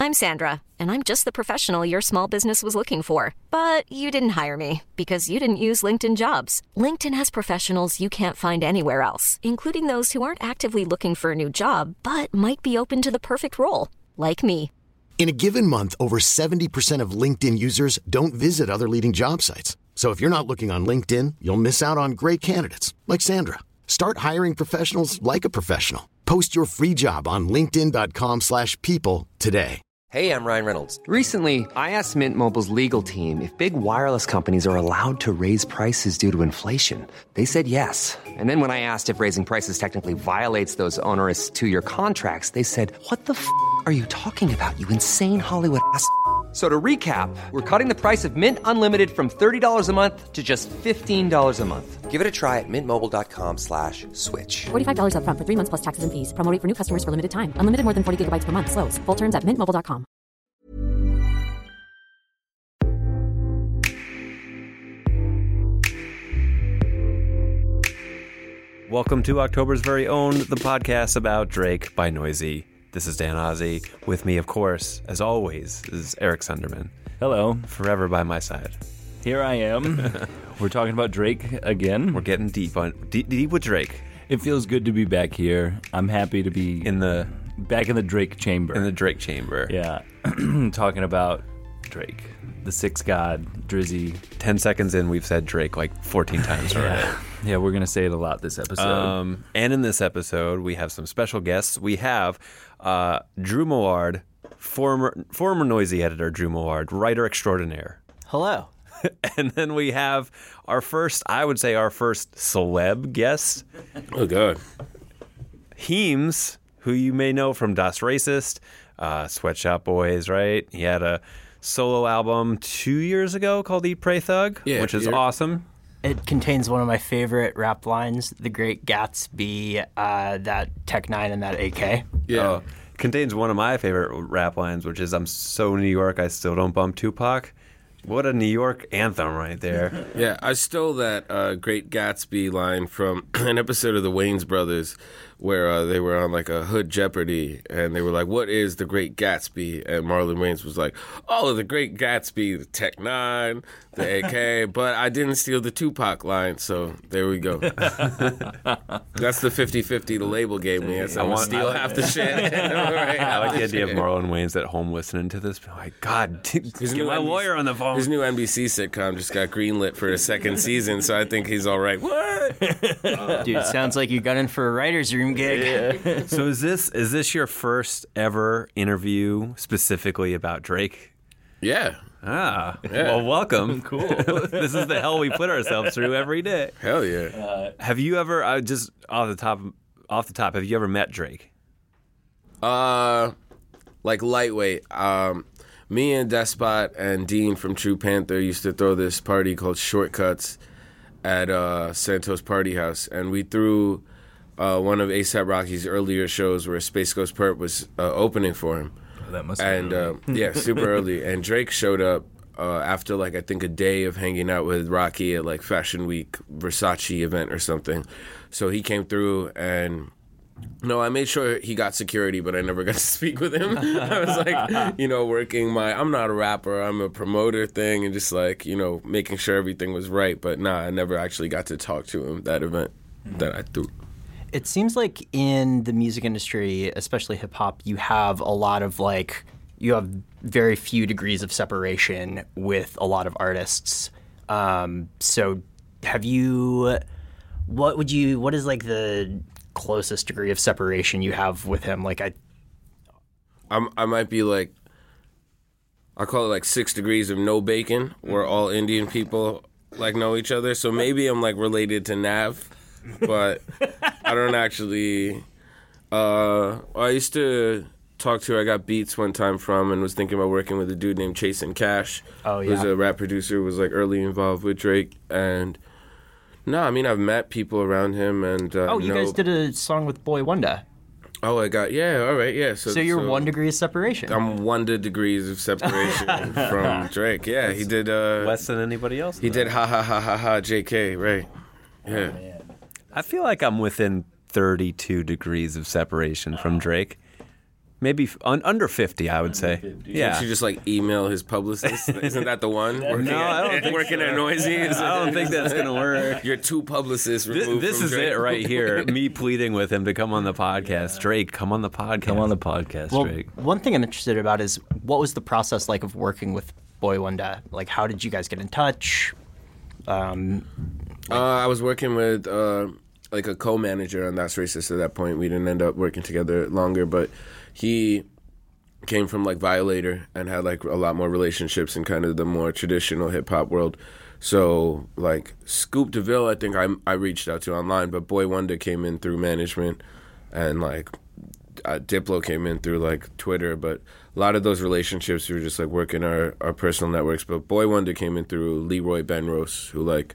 I'm Sandra, and I'm just the professional your small business was looking for. But you didn't hire me because you didn't use LinkedIn Jobs. LinkedIn has professionals you can't find anywhere else, including those who aren't actively looking for a new job, but might be open to the perfect role, like me. In a given month, over 70% of LinkedIn users don't visit other leading job sites. So if you're not looking on LinkedIn, you'll miss out on great candidates like Sandra. Start hiring professionals like a professional. Post your free job on linkedin.com/people today. Hey, I'm Ryan Reynolds. Recently, I asked Mint Mobile's legal team if big wireless companies are allowed to raise prices due to inflation. They said yes. And then when I asked if raising prices technically violates those onerous two-year contracts, they said, "What the f*** are you talking about, you insane Hollywood ass?" So to recap, we're cutting the price of Mint Unlimited from $30 a month to just $15 a month. Give it a try at mintmobile.com/switch. $45 up front for 3 months plus taxes and fees. Promo rate for new customers for limited time. Unlimited more than 40 gigabytes per month. Slows full terms at mintmobile.com. Welcome to October's very own, the podcast about Drake by Noisy. This is Dan Ozzie. With me, of course, as always, is Eric Sunderman. Hello. Forever by my side. Here I am. We're talking about Drake again. We're getting deep with Drake. It feels good to be back here. I'm happy to be back in the Drake chamber. In the Drake chamber. Yeah. Talking about Drake, the Six God, Drizzy. 10 seconds in, we've said Drake like 14 times already. Yeah, we're going to say it a lot this episode. And in this episode, we have some special guests. We have Drew Millard, former Noisy editor Drew Millard, writer extraordinaire. Hello. And then we have our first celeb guest. Oh, God. Heems, who you may know from Das Racist, Sweatshop Boys, right? He had a solo album 2 years ago called Eat, Pray, Thug, which is awesome. It contains one of my favorite rap lines, The Great Gatsby, that Tech 9 and that AK. Yeah. Contains one of my favorite rap lines, which is, "I'm so New York, I still don't bump Tupac." What a New York anthem right there. Yeah, I stole that Great Gatsby line from an episode of the Wayans Brothers where they were on like a Hood Jeopardy, and they were like, "What is the Great Gatsby?" And Marlon Wayans was like, "Oh, the Great Gatsby, the Tech 9, the AK," but I didn't steal the Tupac line, so there we go. That's the 50-50 the label gave me. I want to steal half the shit. I like the idea of Marlon Wayans at home listening to this. Oh my God, get my lawyer on the phone. His new NBC sitcom just got greenlit for a second season, so I think he's all right. What? Dude, sounds like you got in for a writer's room gig. Yeah. So is this your first ever interview specifically about Drake? Yeah. Yeah. Well, welcome. Cool. This is the hell we put ourselves through every day. Hell yeah. Have you ever, just off the top, have you ever met Drake? Like lightweight. Me and Despot and Dean from True Panther used to throw this party called Shortcuts at Santos Party House, and we threw one of A$AP Rocky's earlier shows where Space Ghost Perp was opening for him. Oh, that must have been early. Yeah, super early. And Drake showed up after like I think a day of hanging out with Rocky at like Fashion Week Versace event or something. So he came through and. No, I made sure he got security, but I never got to speak with him. I was like, working I'm not a rapper, I'm a promoter thing, and just like, making sure everything was right. But nah, I never actually got to talk to him that event that I threw. It seems like in the music industry, especially hip hop, you have a lot of you have very few degrees of separation with a lot of artists. So have you, what is like the closest degree of separation you have with him? I might be like, I call it like 6 degrees of no bacon, where all Indian people know each other. So maybe I'm related to Nav, but I don't actually. I used to talk to. I got beats one time from, and was thinking about working with a dude named Chasin' Cash. Oh yeah, who's a rap producer, was early involved with Drake. And no, I mean I've met people around him, and you guys did a song with Boy Wonder. Oh, all right, yeah. So you're 1 degree of separation. I'm 1 degrees of separation from Drake. Yeah, he did less than anybody else. He did ha ha ha ha ha JK, right? Yeah. Oh, I feel like I'm within 32 degrees of separation from Drake. Maybe under 50, I would say. 50. Yeah. Should you just like email his publicist? Isn't that the one? I don't think working at Noisy. I don't think that's gonna work. You're two publicists removed. This from is Drake. it right here. Me pleading with him to come on the podcast. Drake, come on the podcast. Come on the podcast, Well, Drake. one thing I'm interested about is what was the process like of working with Boi-1da? Like, how did you guys get in touch? I was working with like a co-manager on That's Racist at that point. We didn't end up working together longer, but he came from like Violator and had like a lot more relationships in kind of the more traditional hip hop world. So like Scoop DeVille, I think I reached out to online, but Boi-1da came in through management, and like Diplo came in through like Twitter. But a lot of those relationships we were just like working our personal networks. But Boi-1da came in through Leroy Benrose, who like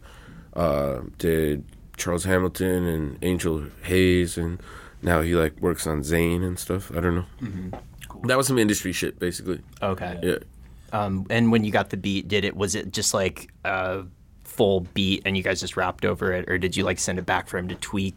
did Charles Hamilton and Angel Hayes, and now he like works on Zayn and stuff. I don't know. Mm-hmm. Cool. That was some industry shit, basically. Okay. Yeah. And when you got the beat, was it just like a full beat and you guys just rapped over it, or did you like send it back for him to tweak?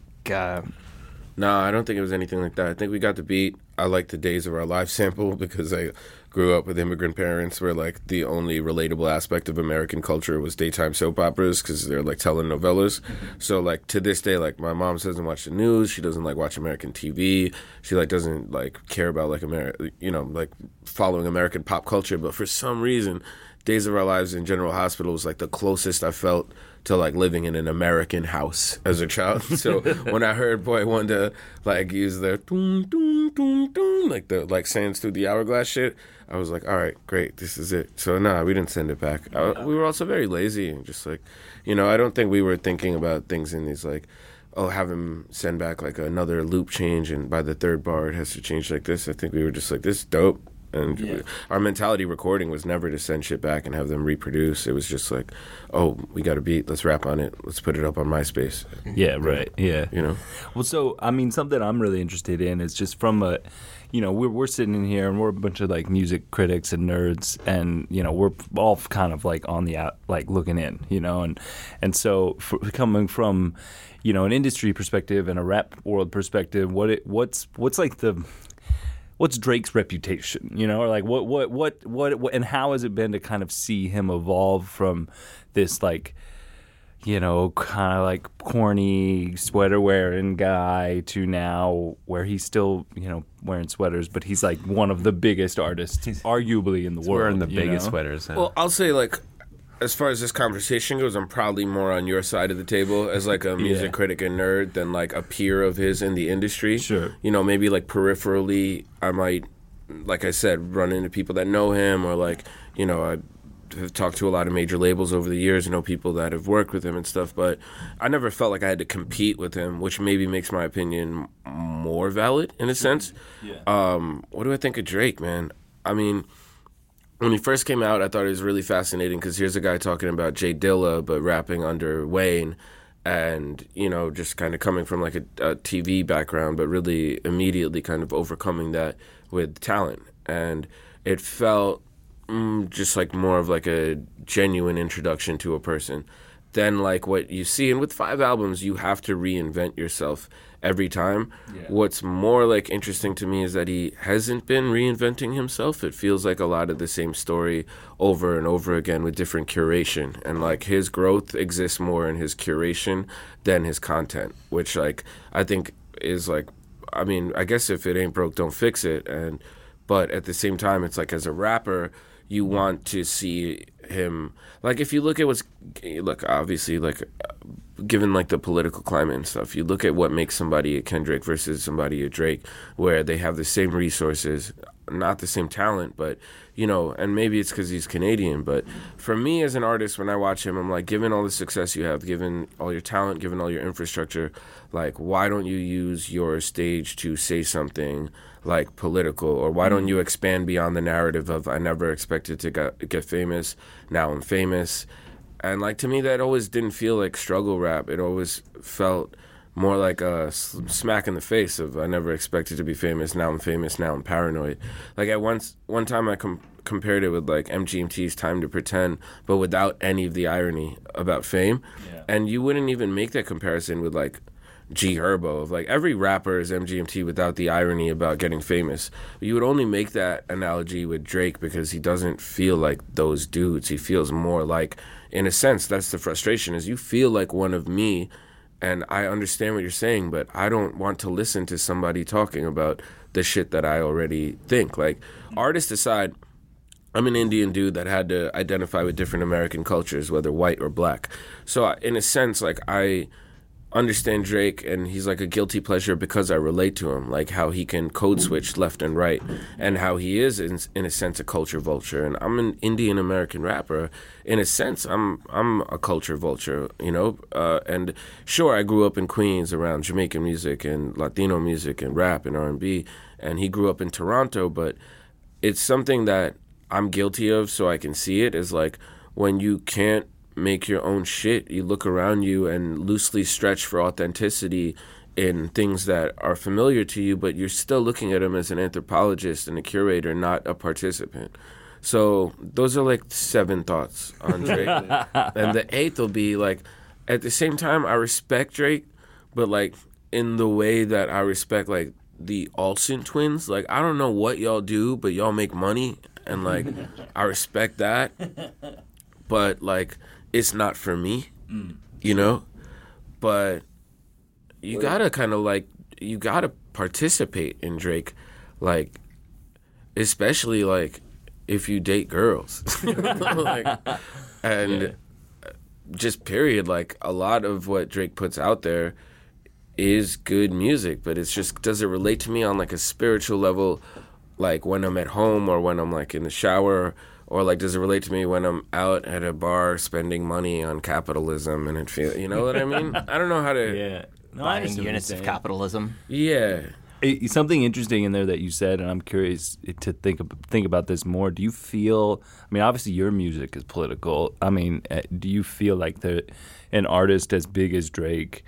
No, I don't think it was anything like that. I think we got the beat. I like the Days of Our Lives sample because I grew up with immigrant parents where like the only relatable aspect of American culture was daytime soap operas because they're like telenovelas. So like to this day, like my mom doesn't watch the news. She doesn't like watch American TV. She like doesn't like care about like like following American pop culture. But for some reason, Days of Our Lives in General Hospital was like the closest I felt to like living in an American house as a child. So when I heard Boi-1da like use the doom doom doom doom like the like sands through the hourglass shit, I was like, all right, great, this is it. So nah, we didn't send it back. We were also very lazy and just like, I don't think we were thinking about things in these like, oh, have him send back like another loop change and by the third bar it has to change like this. I think we were just like, this is dope. And our mentality recording was never to send shit back and have them reproduce. It was just like, oh, we got a beat. Let's rap on it. Let's put it up on MySpace. Yeah, right. Yeah. Well, so, I mean, something I'm really interested in is just from a, we're sitting in here and we're a bunch of like music critics and nerds, and, we're all kind of like on the out, like looking in, and so coming from, an industry perspective and a rap world perspective, what's like what's Drake's reputation, or like what and how has it been to kind of see him evolve from this like, kind of like corny sweater wearing guy to now where he's still, wearing sweaters, but he's like one of the biggest artists arguably in the world. Wearing the biggest sweaters. Well, I'll say like, as far as this conversation goes, I'm probably more on your side of the table as like a music critic and nerd than like a peer of his in the industry. Sure. Maybe like peripherally, I might, like I said, run into people that know him, or like, I have talked to a lot of major labels over the years, people that have worked with him and stuff, but I never felt like I had to compete with him, which maybe makes my opinion more valid in a sense. Yeah. What do I think of Drake, man? I mean, when he first came out, I thought it was really fascinating because here's a guy talking about Jay Dilla but rapping under Wayne, and, just kind of coming from like a TV background, but really immediately kind of overcoming that with talent. And it felt just like more of like a genuine introduction to a person than like what you see. And with 5 albums, you have to reinvent yourself every time. Yeah. What's more like interesting to me is that he hasn't been reinventing himself. It feels like a lot of the same story over and over again with different curation, and like his growth exists more in his curation than his content, which like I think is like, I mean, I guess if it ain't broke, don't fix it. But at the same time, it's like as a rapper, you want to see him, like if you look at obviously like given like the political climate and stuff, you look at what makes somebody a Kendrick versus somebody a Drake, where they have the same resources, not the same talent, but and maybe it's because he's Canadian, but for me as an artist, when I watch him, I'm like, given all the success you have, given all your talent, given all your infrastructure, like why don't you use your stage to say something like political, or why don't you expand beyond the narrative of I never expected to get famous, now I'm famous. And like to me, that always didn't feel like struggle rap. It always felt more like a smack in the face of I never expected to be famous, now I'm famous, now I'm paranoid. Like at one time I compared it with like MGMT's Time to Pretend, but without any of the irony about fame. Yeah. And you wouldn't even make that comparison with like G Herbo, of like every rapper is MGMT without the irony about getting famous. But you would only make that analogy with Drake because he doesn't feel like those dudes. He feels more like, in a sense, that's the frustration, is you feel like one of me, and I understand what you're saying, but I don't want to listen to somebody talking about the shit that I already think. Like, artists aside, I'm an Indian dude that had to identify with different American cultures, whether white or black. So in a sense, like, I understand Drake, and he's like a guilty pleasure because I relate to him, like how he can code switch left and right, and how he is, in a sense, a culture vulture. And I'm an Indian American rapper. In a sense, I'm a culture vulture, you know? And sure, I grew up in Queens around Jamaican music and Latino music and rap and R&B, and he grew up in Toronto, but it's something that I'm guilty of, so I can see it, is like when you can't make your own shit, you look around you and loosely stretch for authenticity in things that are familiar to you, but you're still looking at them as an anthropologist and a curator, not a participant. So those are like 7 thoughts on Drake. And the 8th will be like, at the same time, I respect Drake, but like in the way that I respect like the Olsen twins. Like, I don't know what y'all do, but y'all make money. And, like, I respect that, but, like, it's not for me, you know? But you gotta kind of, like, you gotta participate in Drake, like, especially, like, if you date girls. Like, and just period, like, a lot of what Drake puts out there is good music, but it's just, does it relate to me on, like, a spiritual level? Like when I'm at home or when I'm like in the shower, or like does it relate to me when I'm out at a bar spending money on capitalism and it feel, you know what I mean? I don't know how to buying units of capitalism. Yeah. Something interesting in there that you said, and I'm curious to think about this more. Do you feel? I mean, obviously your music is political. I mean, do you feel like an artist as big as Drake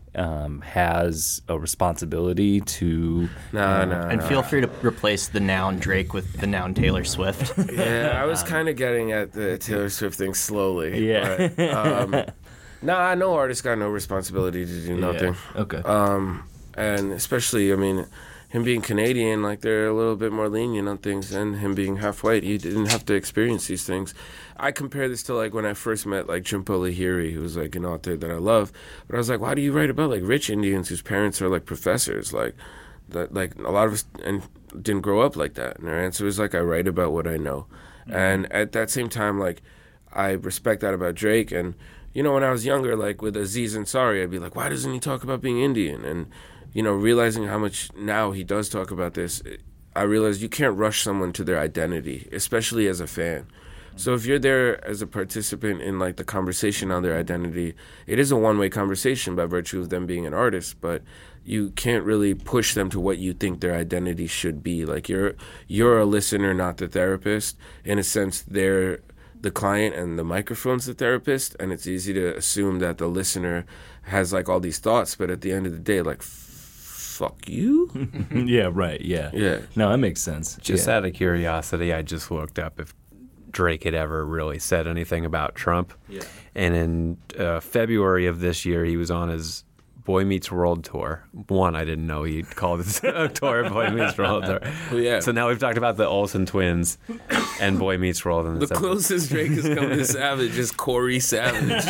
has a responsibility to and feel free to replace the noun Drake with the noun Taylor Swift. Yeah, I was kind of getting at the Taylor Swift thing slowly. Yeah. But, no artist got no responsibility to do nothing. Yeah. Okay. And especially, I mean, him being Canadian, like they're a little bit more lenient on things, and him being half white, he didn't have to experience these things. I compare this to like when I first met like Jhumpa Lahiri, who's like an author that I love. But I was like, why do you write about like rich Indians whose parents are like professors? Like that, like a lot of us and didn't grow up like that. And her answer was like, I write about what I know. Mm-hmm. And at that same time, like I respect that about Drake. And you know, when I was younger, like with Aziz Ansari, I'd be like, why doesn't he talk about being Indian? And you know, realizing how much now he does talk about this, I realized you can't rush someone to their identity, especially as a fan. So if you're there as a participant in like the conversation on their identity, it is a one-way conversation by virtue of them being an artist, but you can't really push them to what you think their identity should be. Like you're a listener, not the therapist. In a sense, they're the client and the microphone's the therapist, and it's easy to assume that the listener has like all these thoughts, but at the end of the day, like, fuck you? Yeah, right, yeah. Yeah. No, that makes sense. Just out of curiosity, I just looked up if Drake had ever really said anything about Trump. Yeah. And in February of this year, he was on his Boy Meets World tour. One, I didn't know he'd called his tour Boy Meets World tour. Yeah. So now we've talked about the Olsen twins and Boy Meets World. And the closest Drake has come to Savage is Corey Savage.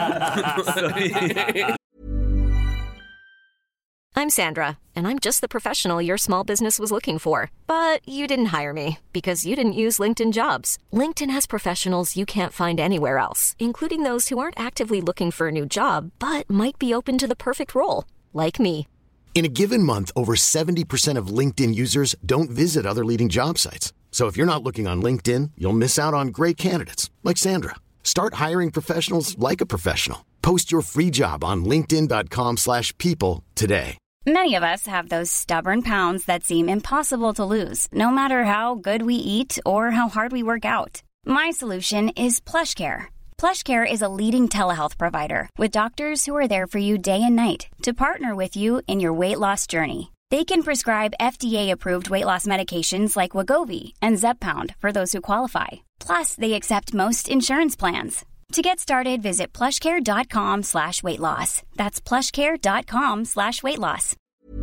I'm Sandra, and I'm just the professional your small business was looking for. But you didn't hire me because you didn't use LinkedIn Jobs. LinkedIn has professionals you can't find anywhere else, including those who aren't actively looking for a new job, but might be open to the perfect role, like me. In a given month, over 70% of LinkedIn users don't visit other leading job sites. So if you're not looking on LinkedIn, you'll miss out on great candidates like Sandra. Start hiring professionals like a professional. Post your free job on linkedin.com/people today. Many of us have those stubborn pounds that seem impossible to lose, no matter how good we eat or how hard we work out. My solution is PlushCare. PlushCare is a leading telehealth provider with doctors who are there for you day and night to partner with you in your weight loss journey. They can prescribe FDA-approved weight loss medications like Wegovy and Zepbound for those who qualify. Plus, they accept most insurance plans. To get started, visit plushcare.com/weightloss. That's plushcare.com/weightloss.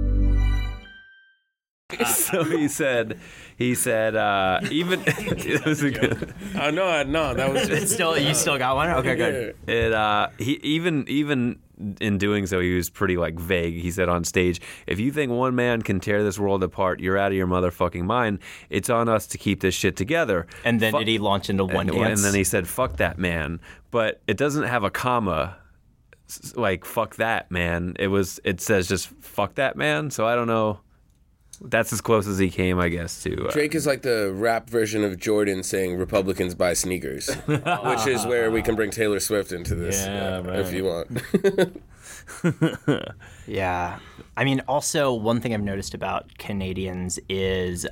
So he said, even it was a good. No, that was It's still, you still got one? Okay, good. He even in doing so, he was pretty like vague. He said on stage, "If you think one man can tear this world apart, you're out of your motherfucking mind. It's on us to keep this shit together." And then did he launch into one dance? And then he said, "Fuck that man," but it doesn't have a comma. Like "fuck that man," it says just "fuck that man." So I don't know. That's as close as he came, I guess, to... Drake is like the rap version of Jordan saying Republicans buy sneakers, which is where we can bring Taylor Swift into this if you want. Yeah. I mean, also, one thing I've noticed about Canadians is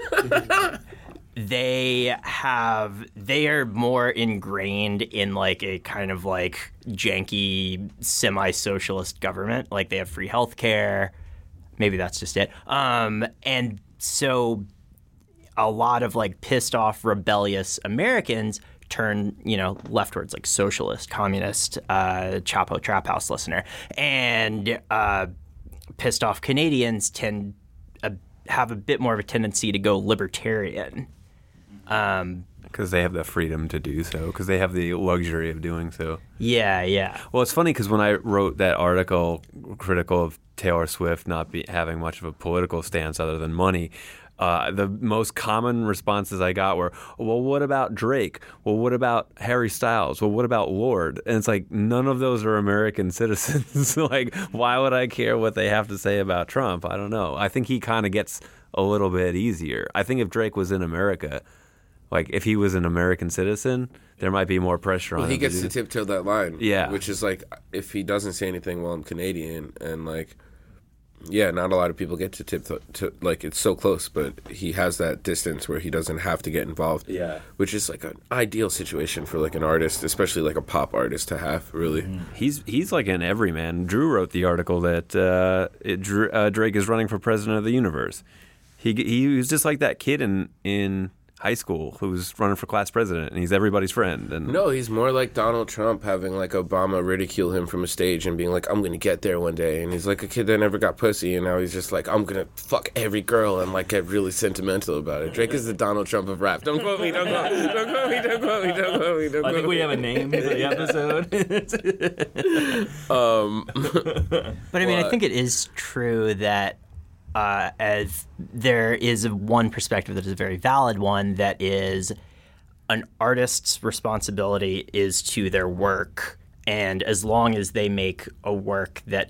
they are more ingrained in like a kind of like janky semi-socialist government. Like they have free healthcare. Maybe that's just it. And so a lot of like pissed off, rebellious Americans turn, leftwards, like socialist, communist, Chapo Trap House listener. And pissed off Canadians tend have a bit more of a tendency to go libertarian. Because they have the freedom to do so, because they have the luxury of doing so. Yeah. Well, it's funny because when I wrote that article critical of Taylor Swift not having much of a political stance other than money, the most common responses I got were, well, what about Drake? Well, what about Harry Styles? Well, what about Lorde? And it's like, none of those are American citizens. Like, why would I care what they have to say about Trump? I don't know. I think he kind of gets a little bit easier. I think if Drake was in America, like if he was an American citizen, there might be more pressure on him. He gets to tiptoe that line. Yeah. Which is like, if he doesn't say anything, well, I'm Canadian. And like, yeah, not a lot of people get to tiptoe. Like, it's so close, but he has that distance where he doesn't have to get involved. Yeah. Which is like an ideal situation for like an artist, especially like a pop artist to have, really. He's like an everyman. Drew wrote the article that Drake is running for president of the universe. He was just like that kid in high school who's running for class president, and he's everybody's friend. And no, he's more like Donald Trump having like Obama ridicule him from a stage and being like, I'm going to get there one day. And he's like a kid that never got pussy, and now he's just like, I'm going to fuck every girl and like get really sentimental about it. Drake is the Donald Trump of rap. Don't quote me, don't quote me, don't quote me, don't quote me, don't quote me, don't quote me. I think we have a name for the episode. But I mean, I think it is true that as there is one perspective that is a very valid one, that is an artist's responsibility is to their work, and as long as they make a work that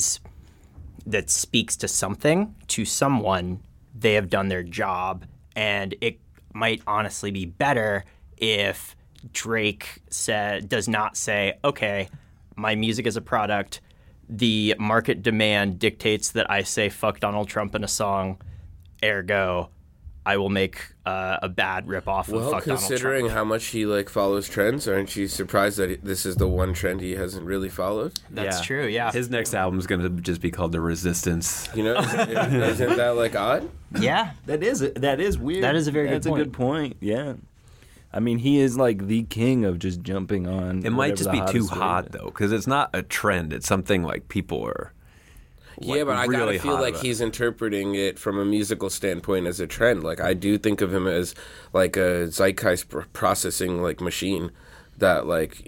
speaks to something, to someone, they have done their job. And it might honestly be better if Drake does not say, okay, my music is a product, the market demand dictates that I say fuck Donald Trump in a song, ergo, I will make a bad ripoff of fuck Donald Trump. Well, considering how much he like follows trends, aren't you surprised that this is the one trend he hasn't really followed? That's true, yeah. His next album is going to just be called The Resistance. Isn't that like odd? Yeah. That is weird. That is a very good point. That's a good point, yeah. I mean, he is like the king of just jumping on. It might just be too hot, though, because it's not a trend. It's something like people are yeah, but I really gotta feel like he's interpreting it from a musical standpoint as a trend. Like, I do think of him as like a zeitgeist processing like machine that like,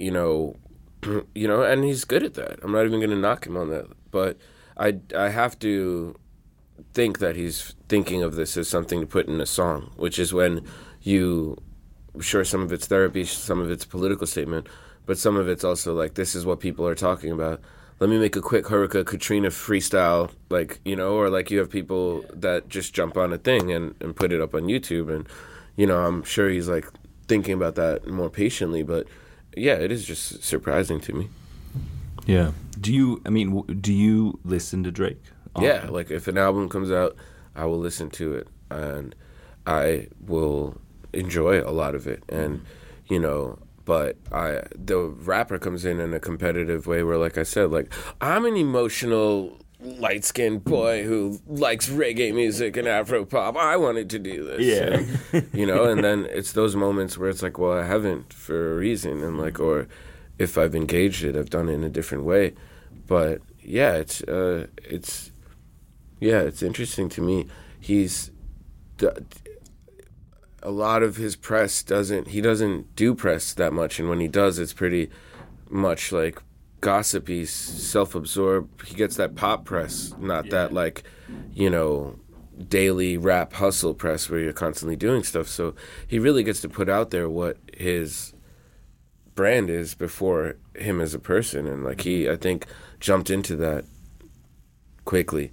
and he's good at that. I'm not even going to knock him on that. But I have to think that he's thinking of this as something to put in a song, which is when sure, some of it's therapy, some of it's political statement, but some of it's also like, this is what people are talking about. Let me make a quick Hurricane Katrina freestyle, like, or like you have people that just jump on a thing and put it up on YouTube. And, I'm sure he's like thinking about that more patiently, but yeah, it is just surprising to me. Yeah. Do you listen to Drake? Yeah. Like if an album comes out, I will listen to it and I will enjoy a lot of it. And, but the rapper comes in a competitive way where, like I said, like I'm an emotional light-skinned boy who likes reggae music and Afro pop. I wanted to do this. Yeah. And, and then it's those moments where it's like, well, I haven't for a reason. And like, or if I've engaged it, I've done it in a different way. But yeah, it's interesting to me. A lot of his press he doesn't do press that much. And when he does, it's pretty much like gossipy, self-absorbed. He gets that pop press, not that like, daily rap hustle press where you're constantly doing stuff. So he really gets to put out there what his brand is before him as a person. And like I think, jumped into that quickly.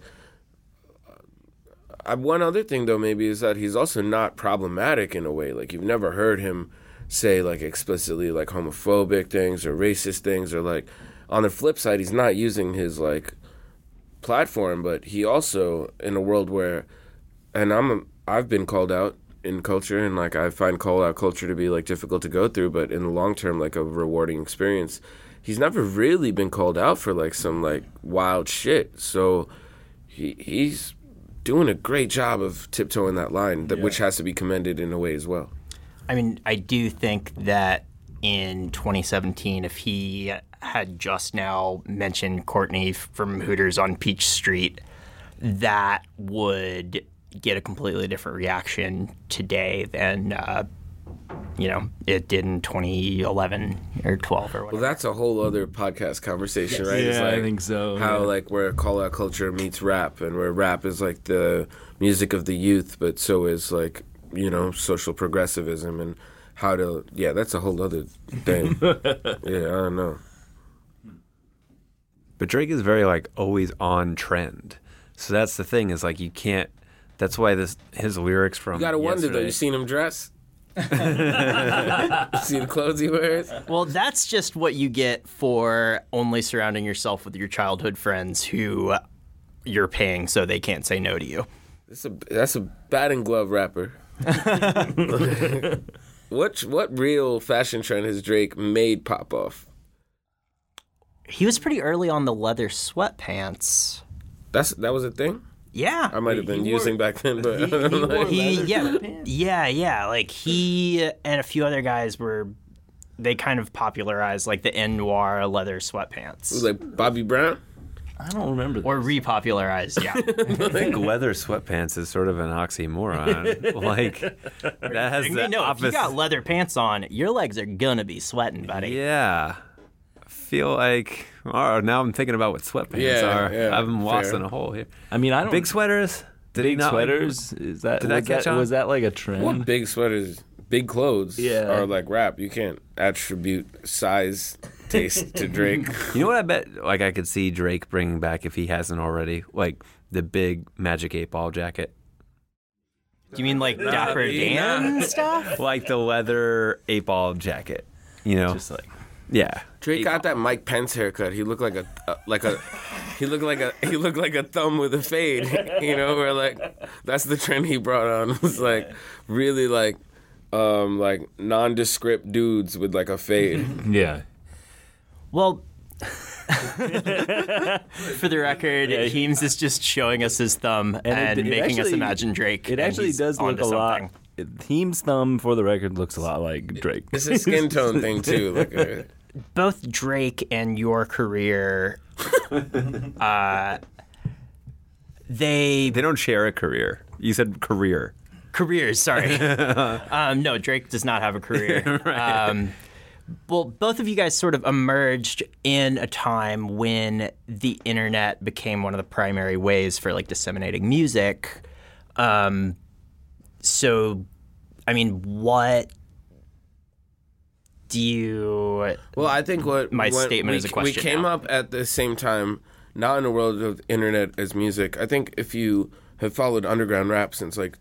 One other thing though maybe is that he's also not problematic in a way. Like you've never heard him say like explicitly like homophobic things or racist things, or like on the flip side, he's not using his like platform, but he also, in a world where, and I've been called out in culture, and like I find call out culture to be like difficult to go through, but in the long term, like a rewarding experience. He's never really been called out for like some like wild shit. So he's doing a great job of tiptoeing that line, which has to be commended in a way as well. I mean, I do think that in 2017, if he had just now mentioned Courtney from Hooters on Peach Street, that would get a completely different reaction today than it did in 2011 or 12 or whatever. Well, that's a whole other podcast conversation, Yes. right? Yeah, it's like I think so. How like where call out culture meets rap, and where rap is like the music of the youth, but so is like social progressivism, and how to that's a whole other thing. I don't know. But Drake is very like always on trend. So that's the thing, is like you can't. That's why his lyrics from. You gotta wonder yesterday, though. You seen him dress? See the clothes he wears? Well, that's just what you get for only surrounding yourself with your childhood friends who you're paying so they can't say no to you. That's a batting glove rapper. What real fashion trend has Drake made pop off? He was pretty early on the leather sweatpants. That was a thing? Yeah. I might have been using back then, but Like he and a few other guys they kind of popularized like the N-Noir leather sweatpants. It was like Bobby Brown? I don't remember this. Or repopularized, yeah. I think leather sweatpants is sort of an oxymoron. Like that has the opposite. If you got leather pants on, your legs are gonna be sweating, buddy. Yeah. I feel like now I'm thinking about what sweatpants are. Yeah, I'm lost fair. in a hole here. I mean, I don't. Big sweaters? Big sweaters? Is that Did that catch on? Was that like a trend? What big sweaters, big clothes are like rap. You can't attribute size, taste to Drake. You know what I bet like I could see Drake bringing back if he hasn't already? Like the big Magic 8-Ball jacket. Do you mean like Dapper Dan stuff? Like the leather 8-Ball jacket. Just like. Yeah. Drake got that Mike Pence haircut. He looked like a thumb with a fade. Where like that's the trend he brought on. It was like really like nondescript dudes with like a fade. Yeah. Well, for the record, Heems is just showing us his thumb and making us imagine Drake. It actually does look a lot. Heem's thumb, for the record, looks a lot like Drake. It's a skin tone thing too. Both Drake and your career, they don't share a career. You said career. Careers, sorry. No, Drake does not have a career. Right. Well, both of you guys sort of emerged in a time when the internet became one of the primary ways for like disseminating music. So, I mean, what do you... Well, I think my statement is a question. We came up at the same time, not in the world of internet as music. I think if you have followed underground rap since like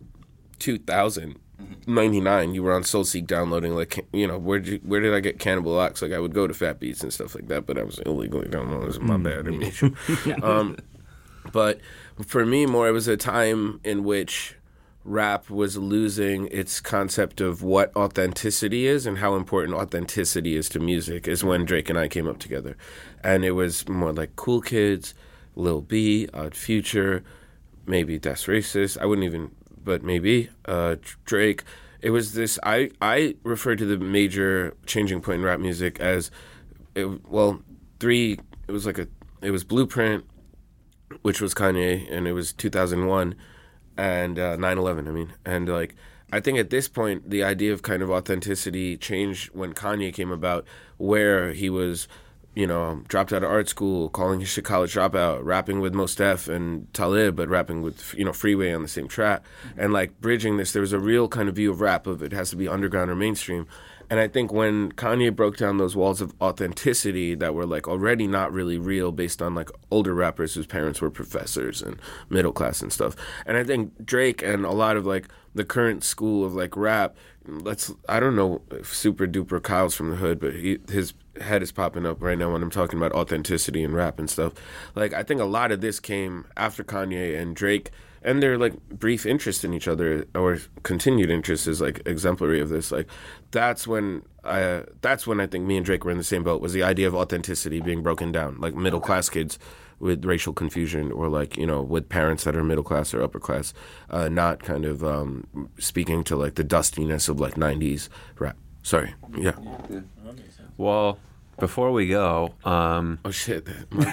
2099, you were on SoulSeek downloading like, where did I get Cannibal Ox? Like I would go to Fat Beats and stuff like that, but I was illegally downloading. It was my bad. I mean, but for me, more it was a time in which rap was losing its concept of what authenticity is and how important authenticity is to music is when Drake and I came up together. And it was more like Cool Kids, Lil B, Odd Future, maybe Das Racist. I wouldn't even, but maybe Drake. It was this. I refer to the major changing point in rap music as, three. It was Blueprint, which was Kanye, and it was 2001, and 9/11. I mean, and like. I think at this point, the idea of kind of authenticity changed when Kanye came about, where he was, dropped out of art school, calling his shit College Dropout, rapping with Mos Def and Talib, but rapping with, Freeway on the same track. And like bridging this, there was a real kind of view of rap of it has to be underground or mainstream. And I think when Kanye broke down those walls of authenticity that were like already not really real based on like older rappers whose parents were professors and middle class and stuff. And I think Drake and a lot of like the current school of like rap, I don't know if Super Duper Kyle's from the hood, but his head is popping up right now when I'm talking about authenticity and rap and stuff. Like I think a lot of this came after Kanye and Drake. And their like brief interest in each other or continued interest is like exemplary of this. Like that's when I think me and Drake were in the same boat, was the idea of authenticity being broken down. Like middle class kids with racial confusion, or like with parents that are middle class or upper class, not kind of speaking to like the dustiness of like 90s rap. Sorry, yeah. Well. Before we go, oh shit!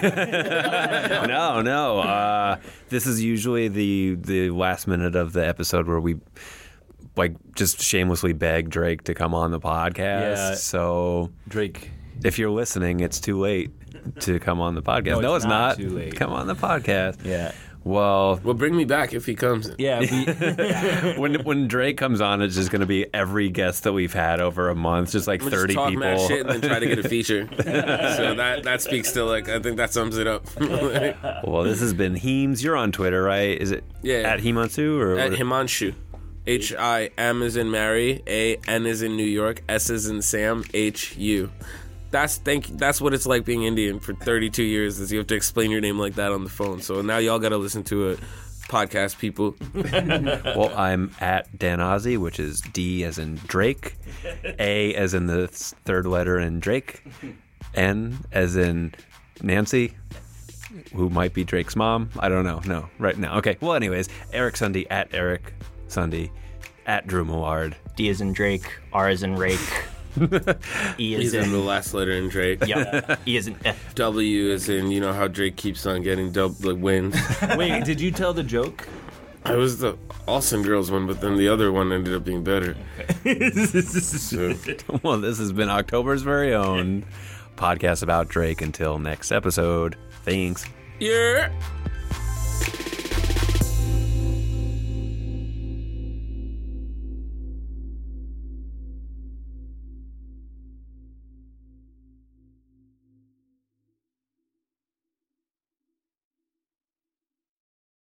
No. This is usually the last minute of the episode where we like just shamelessly beg Drake to come on the podcast. Yeah. So Drake, if you're listening, it's too late to come on the podcast. No, it's not. Too late. Come on the podcast. Yeah. Well, bring me back if he comes. Yeah. When Drake comes on, it's just going to be every guest that we've had over a month, just like 30 talk people. Mad shit and then try to get a feature. So that speaks to like, I think that sums it up. Well, this has been Heems. You're on Twitter, right? Is it at Himanshu or at Himanshu? HIM is in Mary, AN is in New York, S is in Sam, HU. That's what it's like being Indian for 32 years, is you have to explain your name like that on the phone. So now y'all got to listen to it, podcast people. Well, I'm at Dan Ozzie, which is D as in Drake, A as in the third letter in Drake, N as in Nancy, who might be Drake's mom. I don't know. No, right now. Okay. Well, anyways, Eric Sundy at Eric Sundy, at Drew Millard. D as in Drake, R as in Rake. E is in the last letter in Drake. Yeah. E is in F. W is in, how Drake keeps on getting wins. Wait, did you tell the joke? I was the Austin Girls one, but then the other one ended up being better. So. Well, this has been October's very own podcast about Drake. Until next episode, thanks. Yeah.